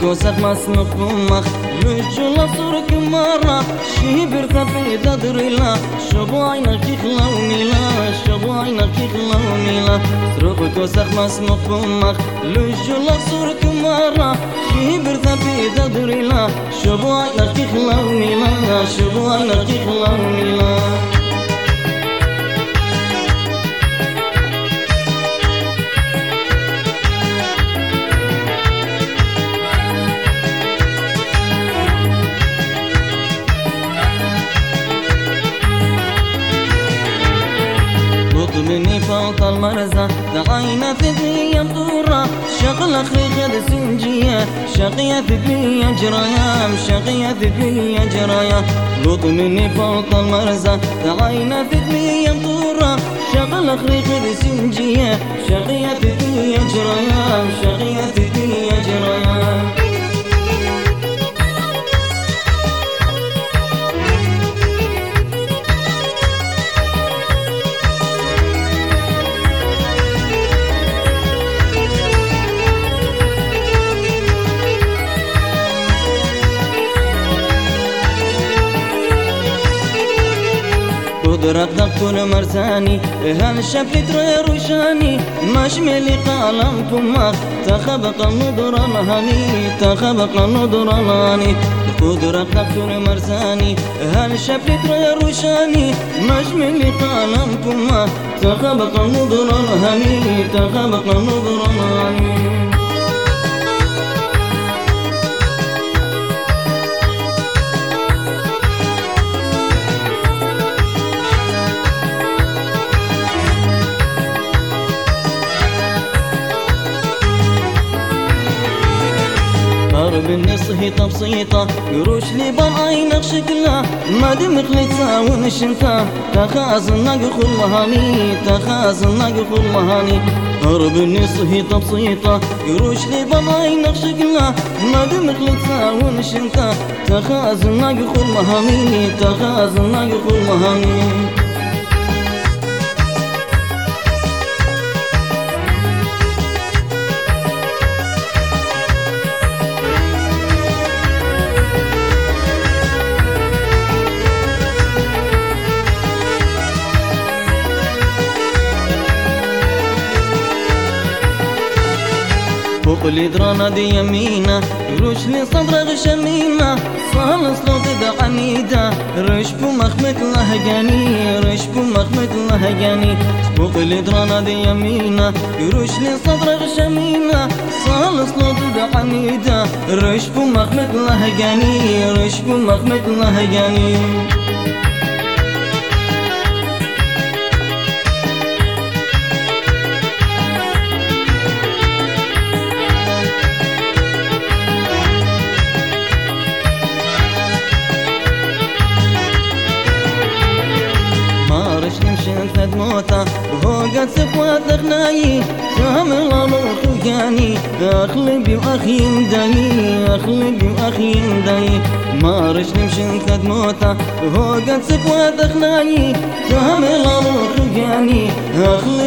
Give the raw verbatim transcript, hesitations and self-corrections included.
قوسك مسمق بمخ لجل صورك مرة شبر ثبت دريلا شبو عينك يخلوني لا شبو عينك يخلوني لا سرق قوسك مسمق بمخ لجل صورك مرة شبر ثبت دريلا شبو عينك يخلوني لا شبو عينك يخلوني لا مني فوق المرزة دعينا ثقلي يمطورة شغلة خريجة سنجية شقية ثقلي جرايا شقية ثقلي جرايا لوط مني فوق المرزة دعينا ثقلي يمطورة شغلة خريجة سنجية شقية ثقلي جرايا شقية ثقلي جرايا قدرك دكتور مرزاني هالشفلي تري روشاني مشملي قلم فمك تخبق النضر الهني تخبق النضر الهني قدرك دكتور مرزاني هالشفلي تري روشاني مشملي قلم فمك تخبق النضر الهني تخبق النضر الهني ضرب النص بسيطة قروش لي بعينك شكلها ما دمك لتساون الشنتا تخازنك خلهاني تخازنك خلهاني ضرب النص بسيطة قروش لي بعينك شكلها ما دمك لتساون الشنتا تخازنك خلهاني تخازنك خلهاني فوق الإدرانة دي يمينة روش لي صدرك شميمة صال صوت دا عنيدة رشب مخمت لهجاني رشب مخمت لهجاني فوق الإدرانة دي يمينة روش لي صدرك شميمة صال صوت دا عنيدة رشب مخمت لهجاني رشب مخمت لهجاني شنفد موتا وهو قد سفوات أغناي تعمل الله خوياني أخلبي وأخي مداي أخلبي وأخي مداي ما رش نمشنفد موتا وهو قد سفوات أغناي تعمل الله خوياني